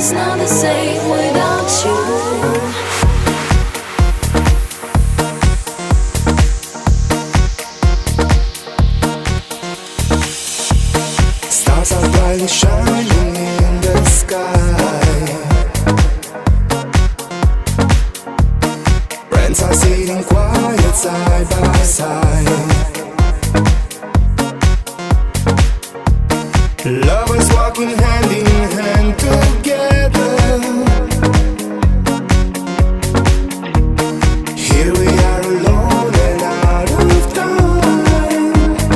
is not the same without you. Stars are brightly shining in the sky. Friends are sitting quiet side by side. Lovers walking hand in hand together. Here we are alone and out of time.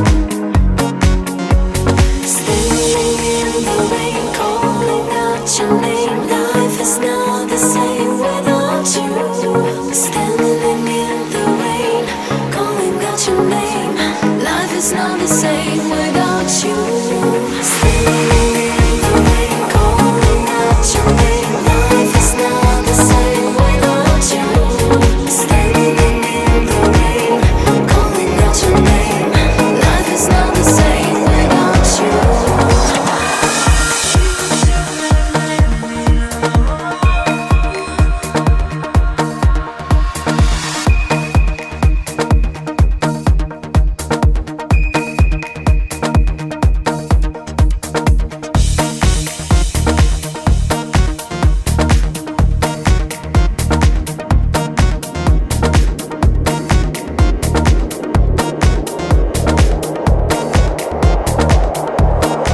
Standing in the rain, calling out your name. Life is not the same without you. Standing in the rain, calling out your name. Life is not the same without you. Standing in the rain, calling out your name. Life is not the same without you. Standing in the rain, calling out your name. Life is not the same without you.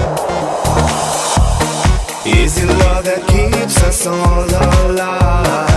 Is it love that keeps us all alive?